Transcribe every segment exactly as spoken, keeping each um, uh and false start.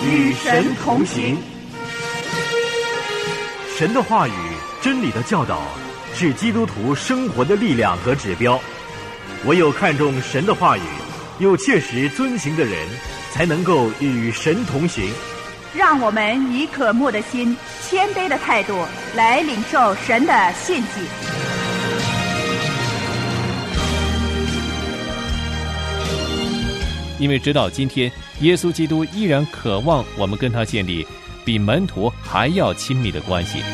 与神同行。 神的话语、真理的教导是基督徒生活的力量和指标。唯有看重神的话语，又切实遵行的人，才能够与神同行。 让我们以渴慕的心、谦卑的态度来领受神的信息。 因为直到今天，耶稣基督依然渴望我们跟他建立比门徒还要亲密的关系。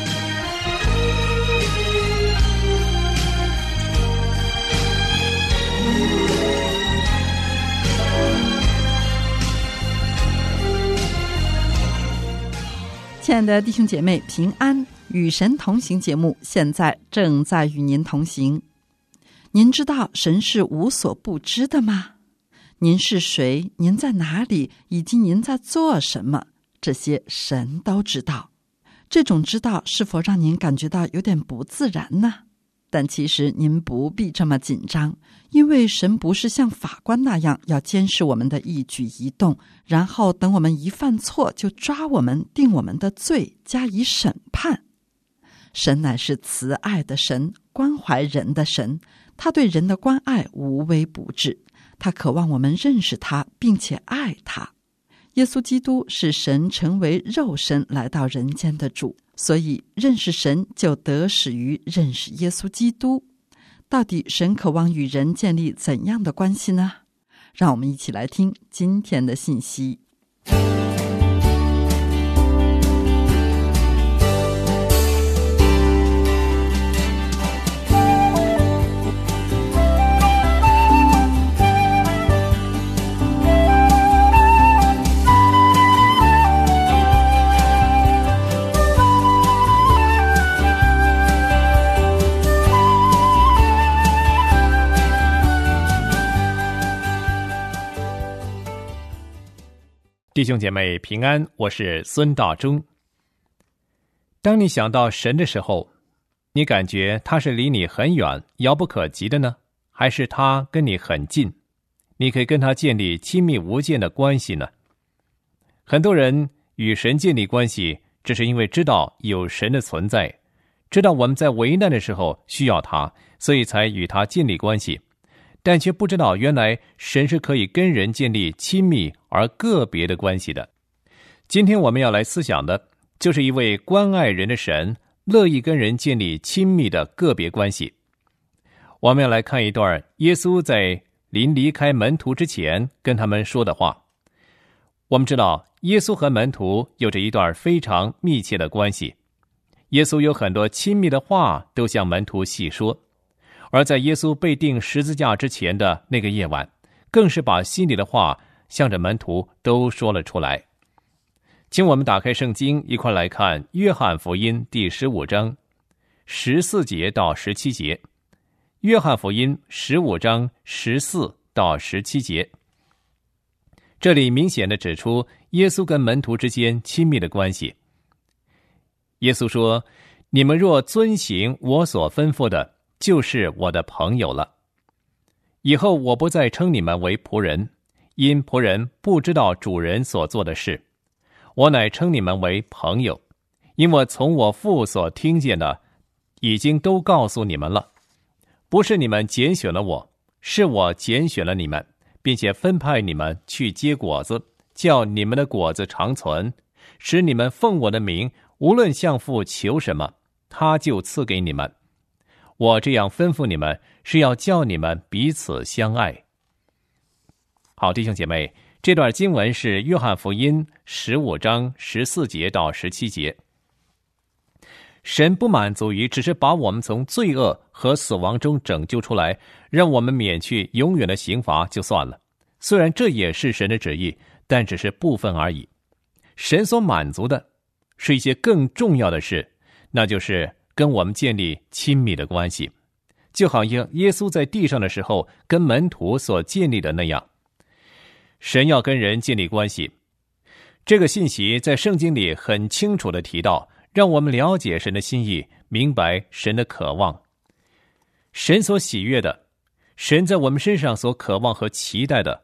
亲爱的弟兄姐妹，平安，与神同行节目现在正在与您同行。您知道神是无所不知的吗？您是谁？您在哪里？以及您在做什么？这些神都知道。这种知道是否让您感觉到有点不自然呢？但其实您不必这么紧张，因为神不是像法官那样要监视我们的一举一动，然后等我们一犯错就抓我们，定我们的罪，加以审判。神乃是慈爱的神，关怀人的神，他对人的关爱无微不至，他渴望我们认识他，并且爱他。耶稣基督是神成为肉身来到人间的主，所以认识神就得始于认识耶稣基督。到底神渴望与人建立怎样的关系呢？让我们一起来听今天的信息。 弟兄姐妹平安，我是孙大中。当你想到神的时候，你感觉他是离你很远、遥不可及的呢，还是他跟你很近，你可以跟他建立亲密无间的关系呢？很多人与神建立关系，只是因为知道有神的存在，知道我们在危难的时候需要他，所以才与他建立关系，但却不知道原来神是可以跟人建立亲密而个别的关系的。今天我们要来思想的就是一位关爱人的神，乐意跟人建立亲密的个别关系。我们要来看一段耶稣在临离开门徒之前跟他们说的话。我们知道耶稣和门徒有着一段非常密切的关系，耶稣有很多亲密的话都向门徒细说，而在耶稣被钉十字架之前的那个夜晚，更是把心里的话向着门徒都说了出来。请我们打开圣经，一块来看约翰福音第十五章十四节到十七节。约翰福音十五章十四到十七节，这里明显地指出耶稣跟门徒之间亲密的关系。耶稣说：你们若遵行我所吩咐的，就是我的朋友了。以后我不再称你们为仆人，因仆人不知道主人所做的事，我乃称你们为朋友，因我从我父所听见的已经都告诉你们了。不是你们拣选了我，是我拣选了你们，并且分派你们去结果子，叫你们的果子长存，使你们奉我的名无论向父求什么，他就赐给你们。我这样吩咐你们，是要叫你们彼此相爱。好，弟兄姐妹，这段经文是约翰福音十五章十四节到十七节。神不满足于只是把我们从罪恶和死亡中拯救出来，让我们免去永远的刑罚就算了，虽然这也是神的旨意，但只是部分而已。神所满足的是一些更重要的事，那就是跟我们建立亲密的关系，就好像耶稣在地上的时候跟门徒所建立的那样。神要跟人建立关系，这个信息在圣经里很清楚地提到，让我们了解神的心意，明白神的渴望。神所喜悦的，神在我们身上所渴望和期待的，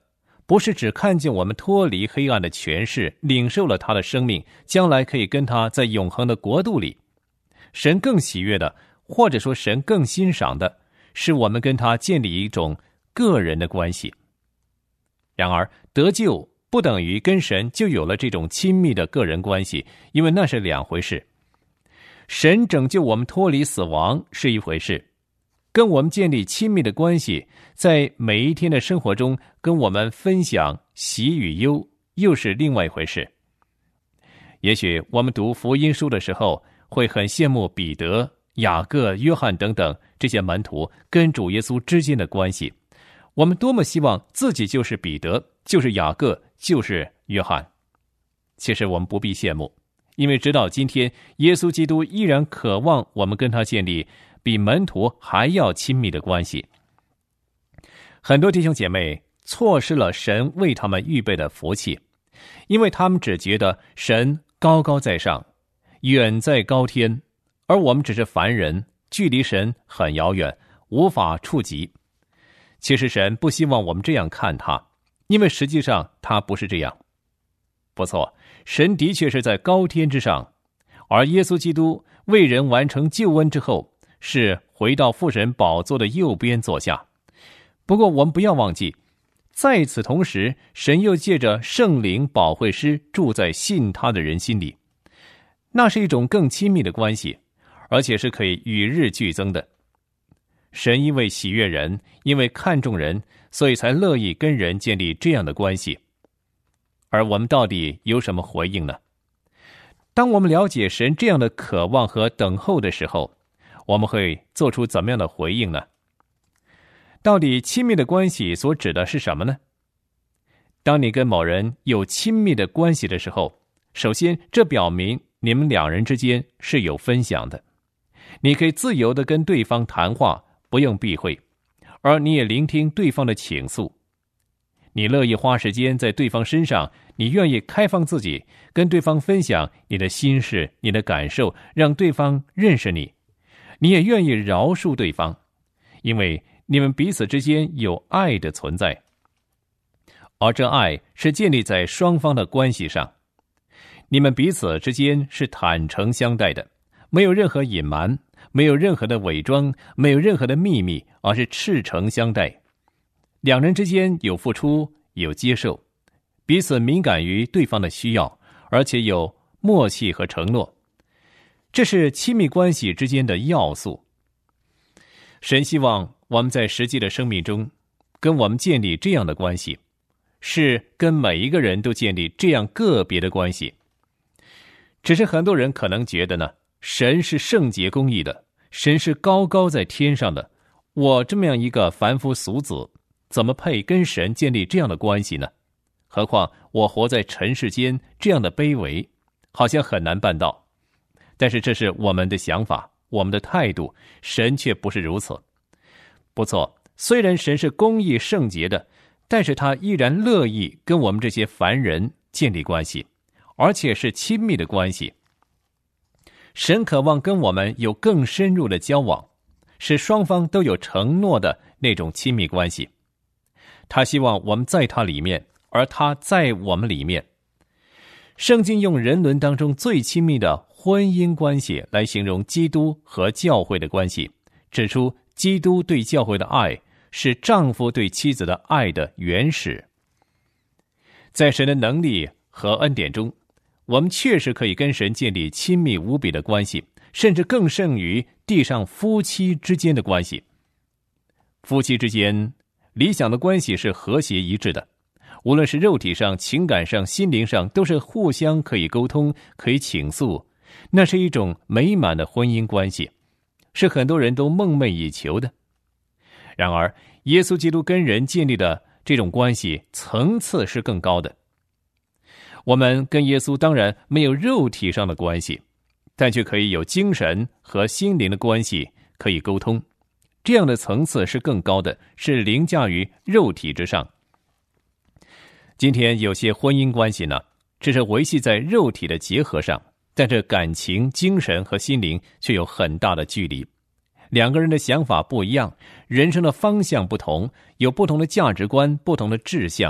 不是只看见我们脱离黑暗的权势，领受了他的生命，将来可以跟他在永恒的国度里。神更喜悦的，或者说神更欣赏的，是我们跟他建立一种个人的关系。然而得救不等于跟神就有了这种亲密的个人关系，因为那是两回事。神拯救我们脱离死亡是一回事，跟我们建立亲密的关系，在每一天的生活中跟我们分享喜与忧，又是另外一回事。也许我们读福音书的时候，会很羡慕彼得、雅各、约翰等等这些门徒跟主耶稣之间的关系。我们多么希望自己就是彼得，就是雅各，就是约翰。其实我们不必羡慕，因为直到今天，耶稣基督依然渴望我们跟他建立比门徒还要亲密的关系。很多弟兄姐妹错失了神为他们预备的福气，因为他们只觉得神高高在上，远在高天，而我们只是凡人，距离神很遥远，无法触及。其实神不希望我们这样看他，因为实际上他不是这样。不错，神的确是在高天之上，而耶稣基督为人完成救恩之后，是回到父神宝座的右边坐下。不过我们不要忘记，在此同时，神又借着圣灵保惠师住在信他的人心里，那是一种更亲密的关系，而且是可以与日俱增的。神因为喜悦人，因为看重人，所以才乐意跟人建立这样的关系。而我们到底有什么回应呢？当我们了解神这样的渴望和等候的时候，我们会做出怎么样的回应呢？到底亲密的关系所指的是什么呢？当你跟某人有亲密的关系的时候，首先这表明你们两人之间是有分享的，你可以自由地跟对方谈话，不用避讳，而你也聆听对方的倾诉。你乐意花时间在对方身上，你愿意开放自己，跟对方分享你的心事、你的感受，让对方认识你。你也愿意饶恕对方，因为你们彼此之间有爱的存在，而这爱是建立在双方的关系上。你们彼此之间是坦诚相待的，没有任何隐瞒，没有任何的伪装，没有任何的秘密，而是赤诚相待。两人之间有付出，有接受，彼此敏感于对方的需要，而且有默契和承诺。这是亲密关系之间的要素。神希望我们在实际的生命中跟我们建立这样的关系，是跟每一个人都建立这样个别的关系。只是很多人可能觉得呢，神是圣洁公义的，神是高高在天上的，我这么样一个凡夫俗子，怎么配跟神建立这样的关系呢？何况我活在尘世间，这样的卑微，好像很难办到。但是这是我们的想法，我们的态度，神却不是如此。不错，虽然神是公义圣洁的，但是他依然乐意跟我们这些凡人建立关系，而且是亲密的关系。神渴望跟我们有更深入的交往，是双方都有承诺的那种亲密关系。他希望我们在他里面，而他在我们里面。圣经用人伦当中最亲密的婚姻关系来形容基督和教会的关系，指出基督对教会的爱是丈夫对妻子的爱的原始。在神的能力和恩典中，我们确实可以跟神建立亲密无比的关系，甚至更胜于地上夫妻之间的关系。夫妻之间理想的关系是和谐一致的，无论是肉体上、情感上、心灵上，都是互相可以沟通，可以倾诉，那是一种美满的婚姻关系，是很多人都梦寐以求的。然而耶稣基督跟人建立的这种关系层次是更高的。我们跟耶稣当然没有肉体上的关系，但却可以有精神和心灵的关系可以沟通，这样的层次是更高的，是凌驾于肉体之上。今天有些婚姻关系呢，只是维系在肉体的结合上，但这感情、精神和心灵却有很大的距离。两个人的想法不一样，人生的方向不同，有不同的价值观、不同的志向，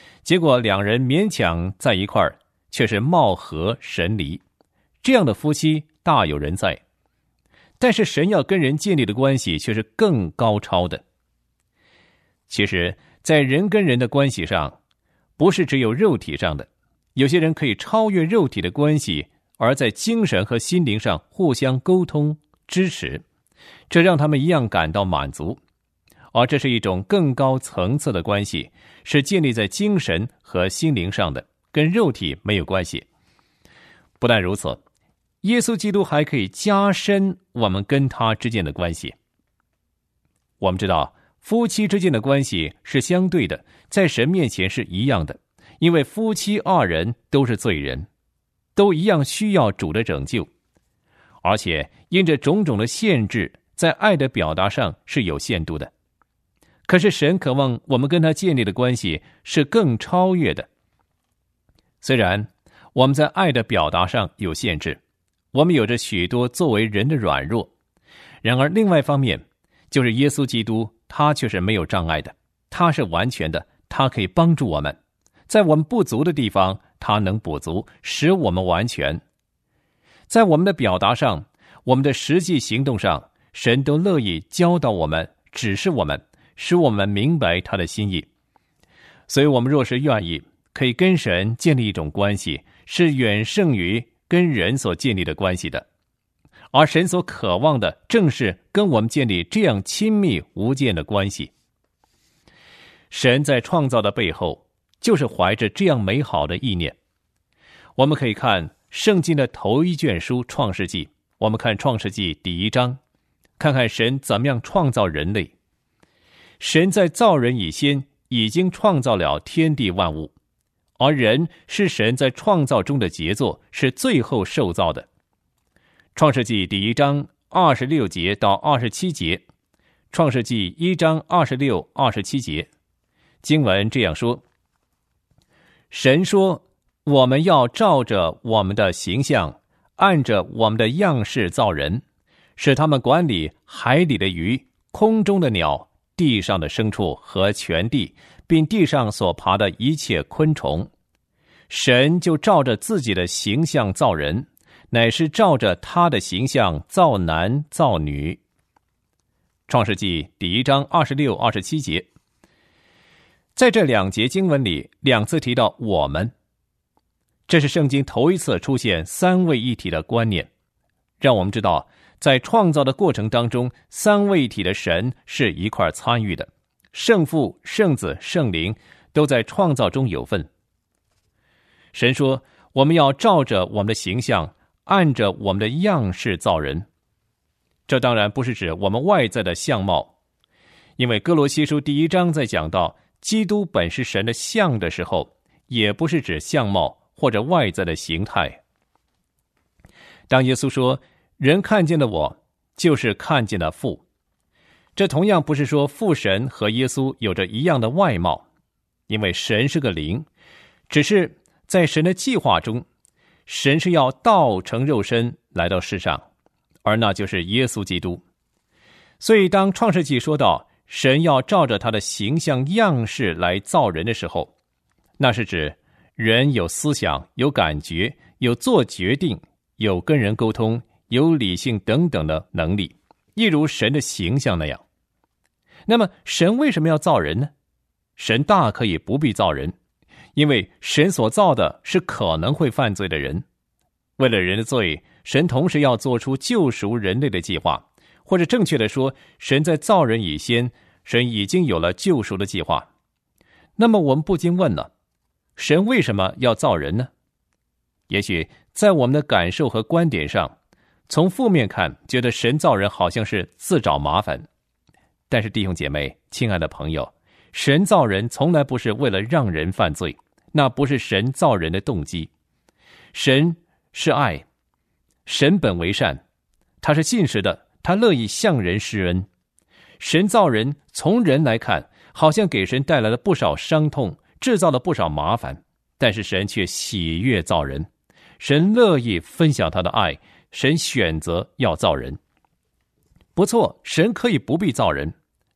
结果两人勉强在一块儿，却是貌合神离，这样的夫妻大有人在。但是神要跟人建立的关系却是更高超的。其实在人跟人的关系上，不是只有肉体上的，有些人可以超越肉体的关系，而在精神和心灵上互相沟通支持，这让他们一样感到满足。而这是一种更高层次的关系，是建立在精神和心灵上的，跟肉体没有关系。不但如此，耶稣基督还可以加深我们跟他之间的关系。我们知道夫妻之间的关系是相对的，在神面前是一样的，因为夫妻二人都是罪人，都一样需要主的拯救。而且因着种种的限制，在爱的表达上是有限度的。可是神渴望我们跟他建立的关系是更超越的。虽然我们在爱的表达上有限制，我们有着许多作为人的软弱，然而另外一方面，就是耶稣基督他却是没有障碍的，他是完全的，他可以帮助我们，在我们不足的地方他能补足，使我们完全。在我们的表达上，我们的实际行动上，神都乐意教导我们，指示我们，使我们明白他的心意。所以我们若是愿意，可以跟神建立一种关系，是远胜于跟人所建立的关系的。而神所渴望的正是跟我们建立这样亲密无间的关系。神在创造的背后，就是怀着这样美好的意念。我们可以看圣经的头一卷书创世纪，我们看创世纪第一章，看看神怎么样创造人类。神在造人以先已经创造了天地万物，而人是神在创造中的杰作，是最后受造的。创世纪第一章二十六节到二十七节，创世纪一章二十六、二十七节，经文这样说：神说，我们要照着我们的形象，按着我们的样式造人，使他们管理海里的鱼、空中的鸟、地上的牲畜和全地，并地上所爬的一切昆虫。神就照着自己的形象造人，乃是照着他的形象造男造女。创世纪第一章二十六、二十七节，在这两节经文里，两次提到我们，这是圣经头一次出现三位一体的观念，让我们知道在创造的过程当中，三位一体的神是一块参与的，圣父、圣子、圣灵都在创造中有份。神说，我们要照着我们的形象，按着我们的样式造人。这当然不是指我们外在的相貌，因为哥罗西书第一章在讲到基督本是神的像的时候，也不是指相貌或者外在的形态。当耶稣说，人看见了我，就是看见了父，这同样不是说父神和耶稣有着一样的外貌，因为神是个灵，只是在神的计划中，神是要道成肉身来到世上，而那就是耶稣基督。所以当创世纪说到神要照着他的形象样式来造人的时候，那是指人有思想、有感觉、有做决定、有跟人沟通、有理性等等的能力，一如神的形象那样。那么神为什么要造人呢？神大可以不必造人，因为神所造的是可能会犯罪的人。为了人的罪，神同时要做出救赎人类的计划，或者正确的说，神在造人以先，神已经有了救赎的计划。那么我们不禁问了，神为什么要造人呢？也许在我们的感受和观点上，从负面看，觉得神造人好像是自找麻烦。但是弟兄姐妹，亲爱的朋友，神造人从来不是为了让人犯罪，那不是神造人的动机。神是爱，神本为善，他是信实的，他乐意向人施恩。神造人从人来看，好像给神带来了不少伤痛，制造了不少麻烦，但是神却喜悦造人，神乐意分享他的爱，神选择要造人。不错，神可以不必造人，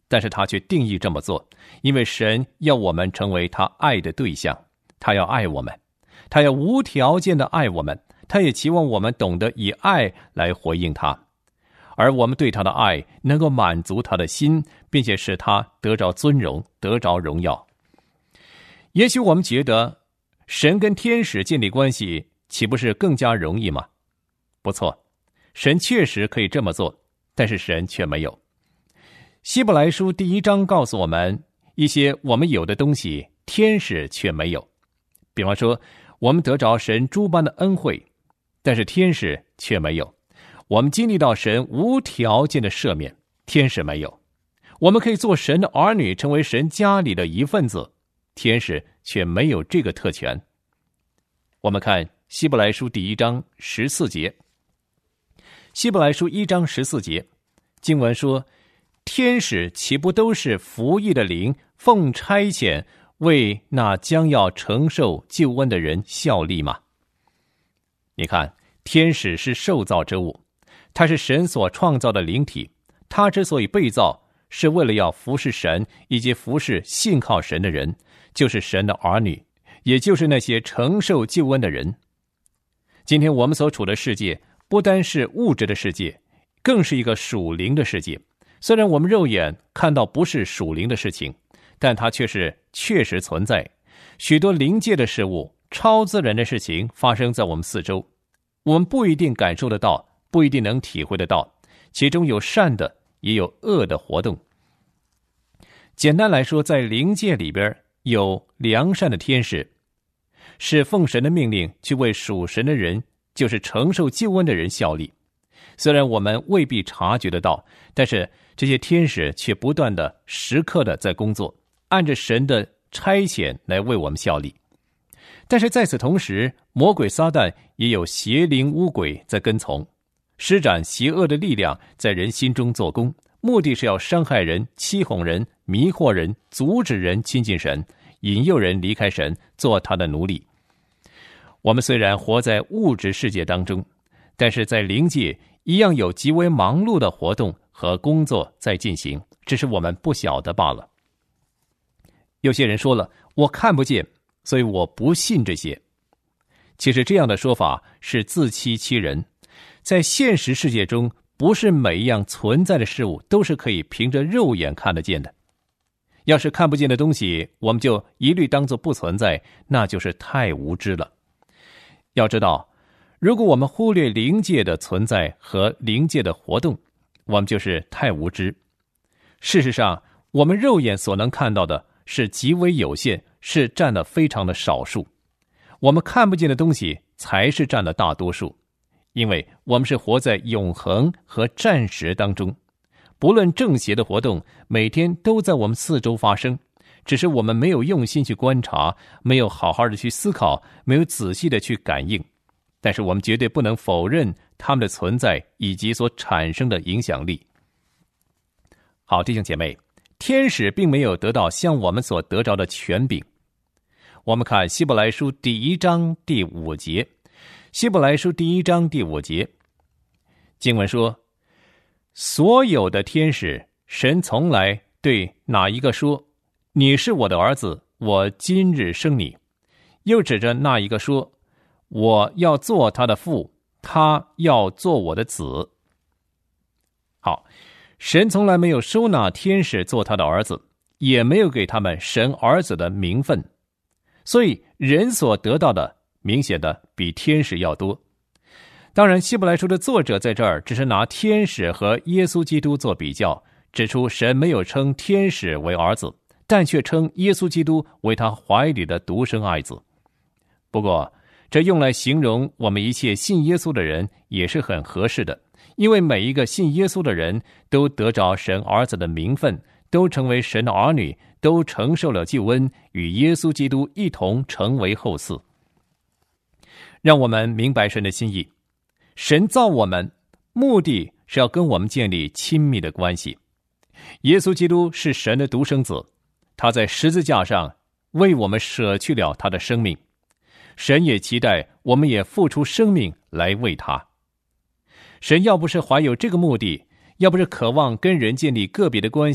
但是他却定义这么做，因为神要我们成为他爱的对象，他要爱我们，他要无条件的爱我们，他也期望我们懂得以爱来回应他，而我们对他的爱能够满足他的心，并且使他得着尊荣，得着荣耀。也许我们觉得神跟天使建立关系岂不是更加容易吗？不错，神确实可以这么做，但是神却没有。希伯来书第一章告诉我们一些我们有的东西天使却没有，比方说我们得着神诸般的恩惠，但是天使却没有。我们经历到神无条件的赦免，天使没有。我们可以做神的儿女，成为神家里的一份子，天使却没有这个特权。我们看希伯来书第一章十四节，希伯来书一章十四节，经文说，天使岂不都是服役的灵，奉差遣为那将要承受救恩的人效力吗？你看，天使是受造之物，它是神所创造的灵体，它之所以被造，是为了要服侍神以及服侍信靠神的人，就是神的儿女，也就是那些承受救恩的人。今天我们所处的世界不单是物质的世界，更是一个属灵的世界。虽然我们肉眼看到不是属灵的事情，但它却是确实存在。许多灵界的事物，超自然的事情发生在我们四周，我们不一定感受得到，不一定能体会得到，其中有善的，也有恶的活动。简单来说，在灵界里边有良善的天使，是奉神的命令去为属神的人，就是承受救恩的人效力。虽然我们未必察觉得到，但是这些天使却不断的时刻的在工作，按着神的差遣来为我们效力。但是在此同时，魔鬼撒旦也有邪灵污鬼在跟从，施展邪恶的力量在人心中做工，目的是要伤害人、欺哄人、迷惑人、阻止人亲近神，引诱人离开神，做他的奴隶。我们虽然活在物质世界当中，但是在灵界一样有极为忙碌的活动和工作在进行，只是我们不晓得罢了。有些人说了，我看不见，所以我不信这些。其实这样的说法是自欺欺人。在现实世界中，不是每一样存在的事物都是可以凭着肉眼看得见的。要是看不见的东西，我们就一律当作不存在，那就是太无知了。要知道，如果我们忽略灵界的存在和灵界的活动，我们就是太无知。事实上，我们肉眼所能看到的是极为有限，是占了非常的少数。我们看不见的东西才是占了大多数，因为我们是活在永恒和暂时当中。不论正邪的活动，每天都在我们四周发生，只是我们没有用心去观察，没有好好的去思考，没有仔细的去感应。但是我们绝对不能否认他们的存在以及所产生的影响力。好，弟兄姐妹，天使并没有得到像我们所得着的权柄。我们看希伯来书第一章第五节，希伯来书第一章第五节，经文说，所有的天使，神从来对哪一个说，你是我的儿子，我今日生你，又指着那一个说，我要做他的父，他要做我的子。好，神从来没有收纳天使做他的儿子，也没有给他们神儿子的名分，所以人所得到的明显的比天使要多。当然，希伯来书的作者在这儿只是拿天使和耶稣基督做比较，指出神没有称天使为儿子，但却称耶稣基督为他怀里的独生爱子。不过这用来形容我们一切信耶稣的人也是很合适的，因为每一个信耶稣的人都得着神儿子的名分，都成为神的儿女，都承受了救恩，与耶稣基督一同成为后嗣。让我们明白神的心意，神造我们，目的是要跟我们建立亲密的关系。耶稣基督是神的独生子，他在十字架上为我们舍去了他的生命，神也期待我们也付出生命来为他。神要不是怀有这个目的，要不是渴望跟人建立个别的关系，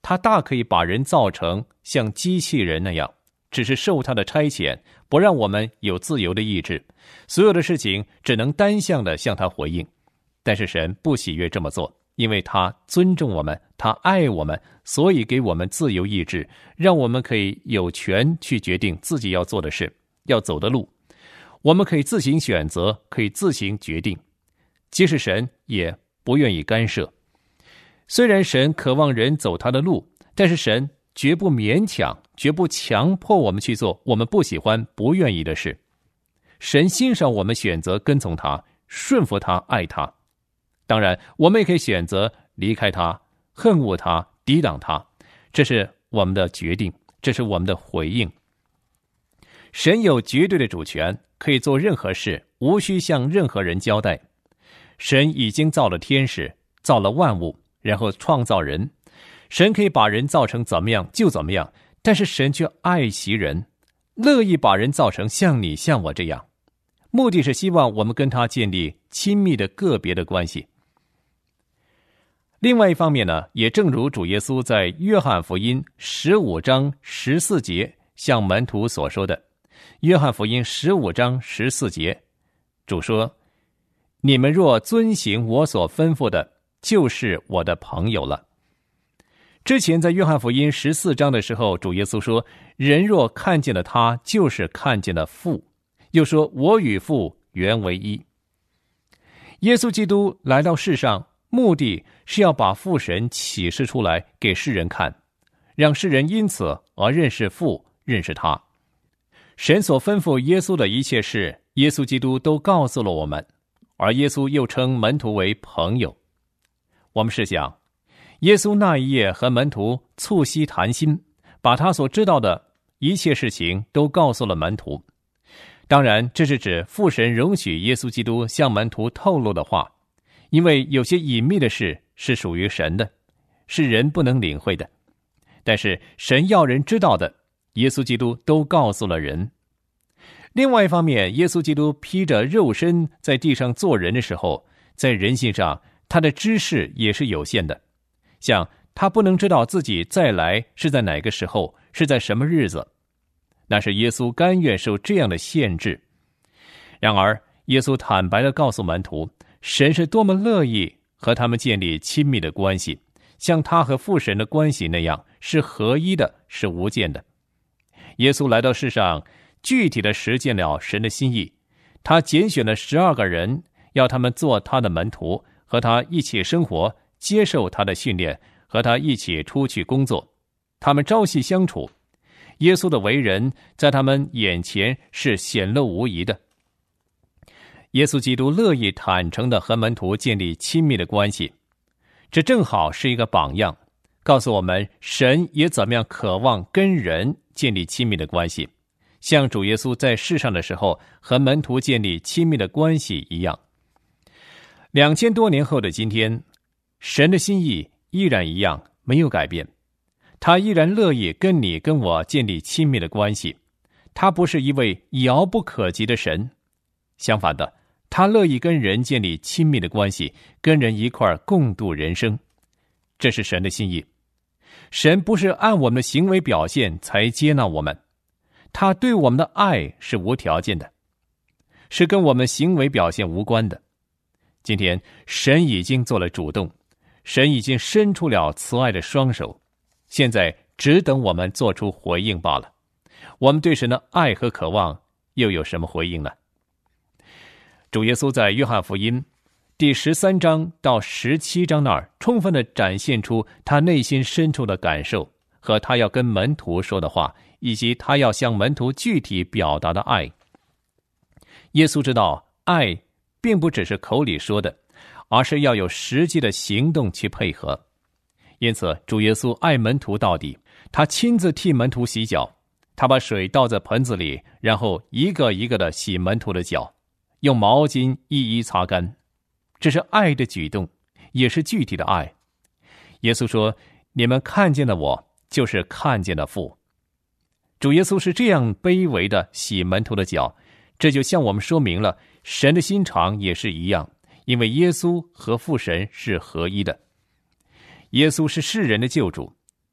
他大可以把人造成像机器人那样，只是受他的差遣，不让我们有自由的意志，所有的事情只能单向的向他回应。但是神不喜悦这么做，因为他尊重我们，他爱我们，所以给我们自由意志，让我们可以有权去决定自己要做的事，要走的路。我们可以自行选择，可以自行决定，即使神也不愿意干涉。虽然神渴望人走他的路，但是神绝不勉强，绝不强迫我们去做我们不喜欢、不愿意的事。神欣赏我们选择跟从他，顺服他，爱他。当然，我们也可以选择离开他，恨恶他，抵挡他，这是我们的决定，这是我们的回应。神有绝对的主权，可以做任何事，无需向任何人交代。神已经造了天使，造了万物，然后创造人。神可以把人造成怎么样就怎么样，但是神却爱惜人，乐意把人造成像你像我这样，目的是希望我们跟他建立亲密的个别的关系。另外一方面呢，也正如主耶稣在约翰福音十五章十四节向门徒所说的，约翰福音十五章十四节，主说：你们若遵行我所吩咐的，就是我的朋友了。之前在约翰福音十四章的时候，主耶稣说，人若看见了他，就是看见了父，又说我与父原为一。耶稣基督来到世上，目的是要把父神启示出来给世人看，让世人因此而认识父，认识他。神所吩咐耶稣的一切事，耶稣基督都告诉了我们，而耶稣又称门徒为朋友。我们试想，耶稣那一夜和门徒促膝谈心，把他所知道的一切事情都告诉了门徒。当然，这是指父神容许耶稣基督向门徒透露的话，因为有些隐秘的事是属于神的，是人不能领会的。但是神要人知道的，耶稣基督都告诉了人。另外一方面，耶稣基督披着肉身在地上做人的时候，在人性上他的知识也是有限的，像他不能知道自己再来是在哪个时候，是在什么日子，那是耶稣甘愿受这样的限制。然而耶稣坦白地告诉门徒，神是多么乐意和他们建立亲密的关系，像他和父神的关系那样，是合一的，是无间的。耶稣来到世上，具体的实践了神的心意，他拣选了十二个人，要他们做他的门徒，和他一起生活，接受他的训练，和他一起出去工作，他们朝夕相处。耶稣的为人在他们眼前是显露无遗的。耶稣基督乐意坦诚地和门徒建立亲密的关系，这正好是一个榜样，告诉我们神也怎么样渴望跟人建立亲密的关系，像主耶稣在世上的时候和门徒建立亲密的关系一样。两千多年后的今天，神的心意依然一样，没有改变。他依然乐意跟你跟我建立亲密的关系，他不是一位遥不可及的神，相反的，他乐意跟人建立亲密的关系，跟人一块共度人生，这是神的心意。神不是按我们的行为表现才接纳我们，他对我们的爱是无条件的，是跟我们行为表现无关的。今天神已经做了主动，神已经伸出了慈爱的双手，现在只等我们做出回应罢了。我们对神的爱和渴望又有什么回应呢？主耶稣在约翰福音第十三章到十七章那儿，充分地展现出他内心深处的感受和他要跟门徒说的话，以及他要向门徒具体表达的爱。耶稣知道爱并不只是口里说的，而是要有实际的行动去配合。因此主耶稣爱门徒到底，他亲自替门徒洗脚，他把水倒在盆子里，然后一个一个地洗门徒的脚，用毛巾一一擦干。这是爱的举动，也是具体的爱。耶稣说，你们看见了我，就是看见了父。主耶稣是这样卑微的洗门徒的脚，这就向我们说明了神的心肠也是一样，因为耶稣和父神是合一的。耶稣是世人的救主，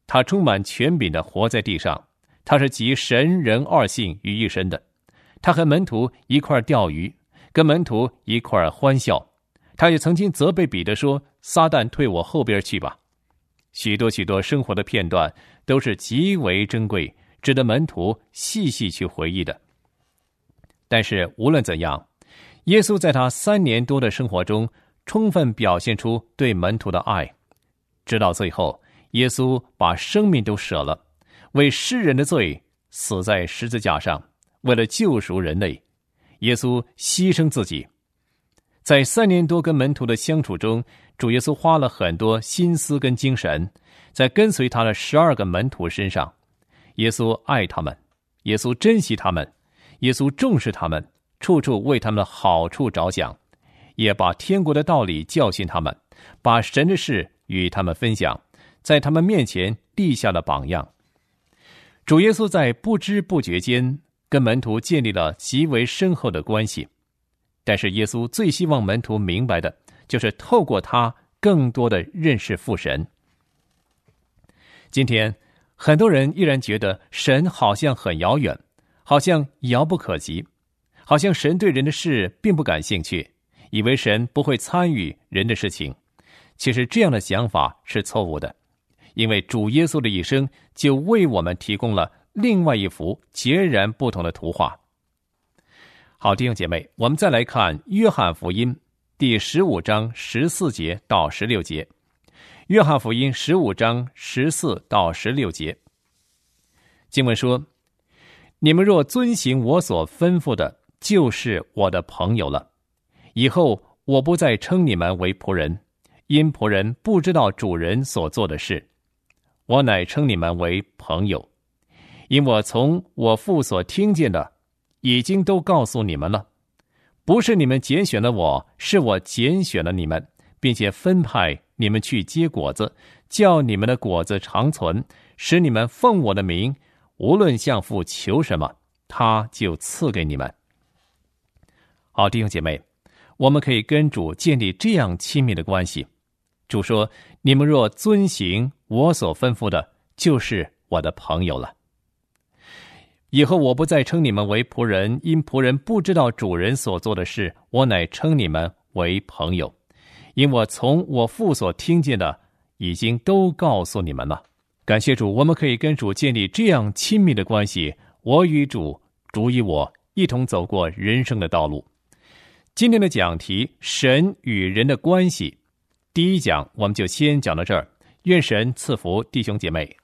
他充满权柄的活在地上，他是集神人二性于一身的。他和门徒一块钓鱼，跟门徒一块欢笑。他也曾经责备彼得说：撒旦退我后边去吧。许多许多生活的片段都是极为珍贵，值得门徒细细去回忆的。但是无论怎样，耶稣在他三年多的生活中充分表现出对门徒的爱，直到最后耶稣把生命都舍了，为世人的罪死在十字架上，为了救赎人类，耶稣牺牲自己。在三年多跟门徒的相处中，主耶稣花了很多心思跟精神在跟随他的十二个门徒身上。耶稣爱他们，耶稣珍惜他们，耶稣重视他们，处处为他们的好处着想，也把天国的道理教训他们，把神的事与他们分享，在他们面前立下了榜样。主耶稣在不知不觉间跟门徒建立了极为深厚的关系，但是耶稣最希望门徒明白的就是透过他更多的认识父神。今天很多人依然觉得神好像很遥远，好像遥不可及，好像神对人的事并不感兴趣，以为神不会参与人的事情。其实这样的想法是错误的，因为主耶稣的一生就为我们提供了另外一幅截然不同的图画。好，弟兄姐妹，我们再来看约翰福音第十五章十四节到十六节。约翰福音十五章十四到十六节，经文说：你们若遵行我所吩咐的，就是我的朋友了。以后我不再称你们为仆人，因仆人不知道主人所做的事，我乃称你们为朋友，因我从我父所听见的已经都告诉你们了。不是你们拣选了我，是我拣选了你们，并且分派你们去结果子，叫你们的果子长存，使你们奉我的名，无论向父求什么，他就赐给你们。好，弟兄姐妹，我们可以跟主建立这样亲密的关系。主说：你们若遵行我所吩咐的，就是我的朋友了。以后我不再称你们为仆人，因仆人不知道主人所做的事，我乃称你们为朋友，因我从我父所听见的已经都告诉你们了。感谢主，我们可以跟主建立这样亲密的关系，我与主，主与我，一同走过人生的道路。今天的讲题：神与人的关系。第一讲我们就先讲到这儿，愿神赐福弟兄姐妹。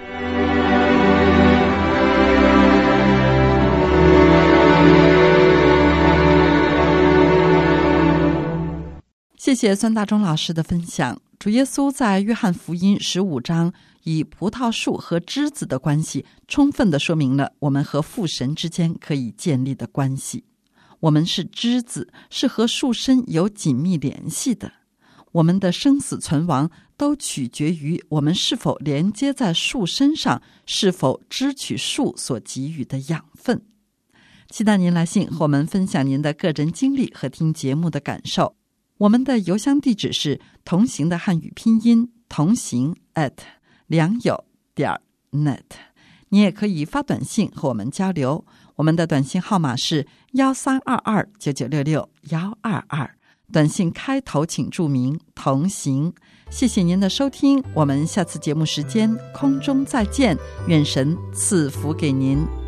谢谢孙大中老师的分享。主耶稣在约翰福音十五章以葡萄树和枝子的关系，充分地说明了我们和父神之间可以建立的关系。我们是枝子，是和树身有紧密联系的。我们的生死存亡都取决于我们是否连接在树身上，是否支取树所给予的养分。期待您来信和我们分享您的个人经历和听节目的感受。我们的邮箱地址是同行的汉语拼音同行 at 良友点 net。 你也可以发短信和我们交流，我们的短信号码是幺三二二九九六六幺二二，短信开头请注明同行。谢谢您的收听，我们下次节目时间空中再见，愿神赐福给您。